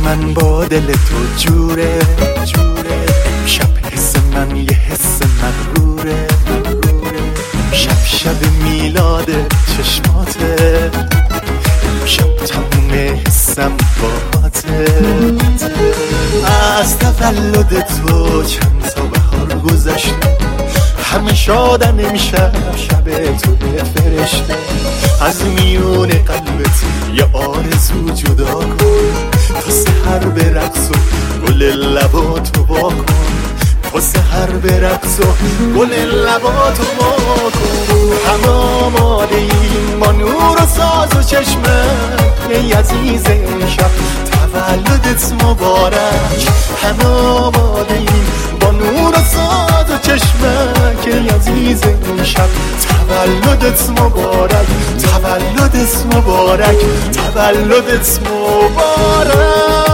من با دل تو جوره امشب حس من یه حس مغروره شب میلاد چشماته امشب تموم حسم باهاته از تولد تو چند تا بهار گذشته همه شادن امشب شب تو فرشته از میون قلبت یه آرزو جدا کن تا سحر به رقص و گل لباتو وا کن تا سحر به رقص و گل لباتو وا کن همه آماده ایم با نور و ساز و چشمت ای عزیز امشب تولدت مبارک همه آماده ایم با نور و ساز و چشمت ای عزیز امشب تولدت مبارک تولدت مبارک تولدت مبارک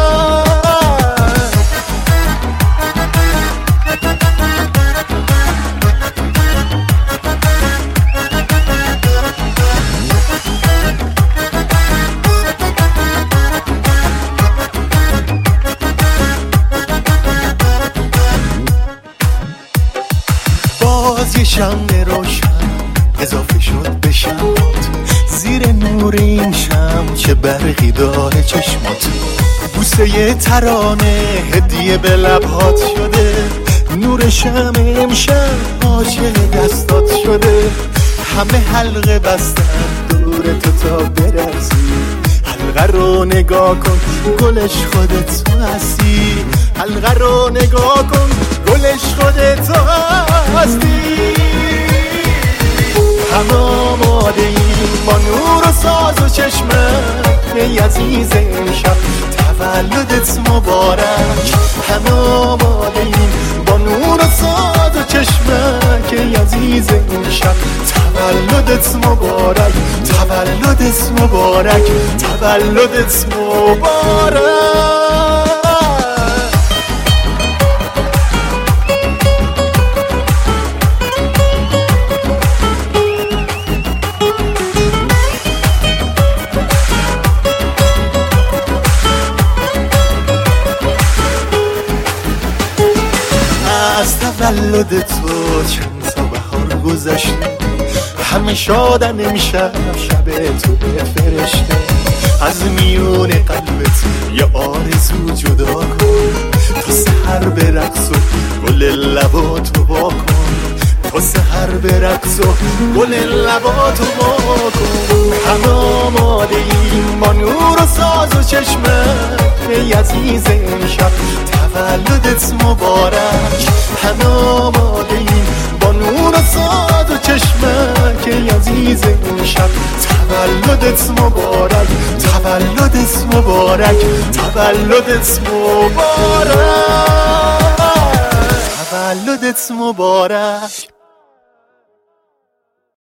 باز یه شمع روشن اضافه شد به شمات زیر نور این شمع چه برقی داره چشمات بوسه یه ترانه هدیه به لبهات شده نور شمع امشب عاشق دستات شده همه حلقه بستن دور تو تا برسی حلقه رو نگاه کن گلش خودت تو هستی حلقه رو نگاه کن گلش خودت تو هستی همه آماده ایم با نور و ساز و چشمت ای عزیز امشب تولدت مبارک همه آماده ایم با نور و ساز و چشمت ای عزیز امشب تولدت مبارک تولدت مبارک تولدت مبارک از تولد تو چند تا بهار گذشته همه شادن امشب شب تو فرشته از میون قلبت یه آرزو جدا کن تا سحر به رقص و گل لباتو وا کن تا سحر به رقص و گل لباتو وا کن همه آماده ایم با نور و ساز و چشمت ای عزیز امشب تولدت مبارک همه آماده ایم با نور و ساز و چشمت ای عزیز امشب تولدت مبارک تولدت مبارک تولدت مبارک تولدت مبارک